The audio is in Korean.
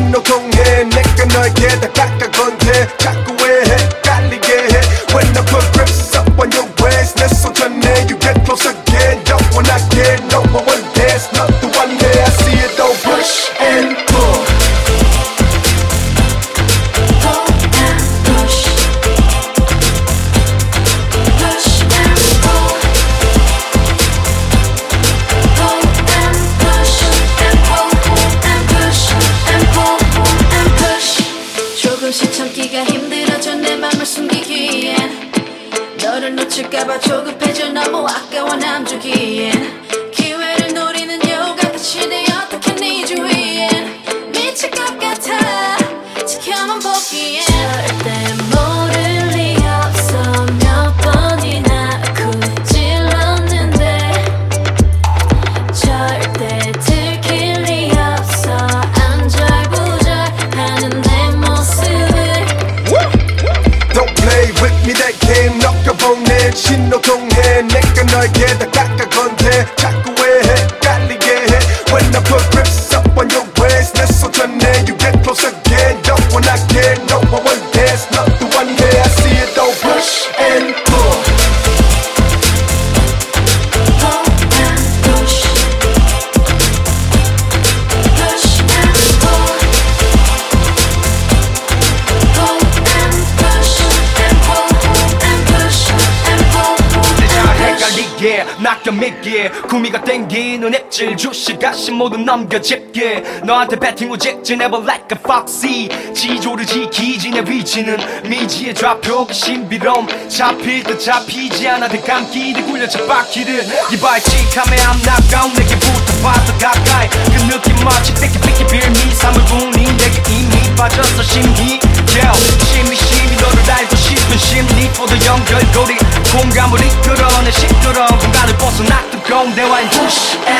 신호통해 내가 너에게 다가가 건데 자꾸 왜 헷갈리게 해 When I put grips up on your waist 내 손 전에 you get close again Don't wanna get no one dance not the one there I see it all push and pull 조금씩 참기가 힘들어져 내 맘을 숨기기엔 너를 놓칠까봐 조급해져 너무 아까워 남주기엔 기회를 노리는 여우가 끝이 돼 어떻게 네 주위엔 미칠 것 같아 지켜만 보기엔 절대 모를 리 없어 몇 번이나 구질렀는데 절대 들킬 리 없어 안절부절하는 내 모습을 Don't play with me that game 넘겨보내 신호통해 내가 너에게 다가가 건데 자꾸 왜 헷갈리게 해 When I put grips up on your waist 내 손 전에 you get close again Don't wanna get no one dance not the one there I see it all push and pull 낚여미기에 구미가 땡기는 앱질 주시가시 모두 넘겨짚게 너한테 배팅 오직지 never like a foxy 지조를 지키지 내 위치는 미지의 좌표 신비로움 잡힐 듯 잡히지 않아 대감기를 굴려 쳇바퀴를 이발 직함에 I'm 나가운 내게 붙어봐서 가까이 그 느낌 마치 삐끼삐끼 빌미 사물분이 내게 이미 빠졌어 심히 심히 너를 알고 싶은 심리 포도 연결고리 공감을 이끌어내 시끄러운 공간을 벗어나 뜨거운 대화인 push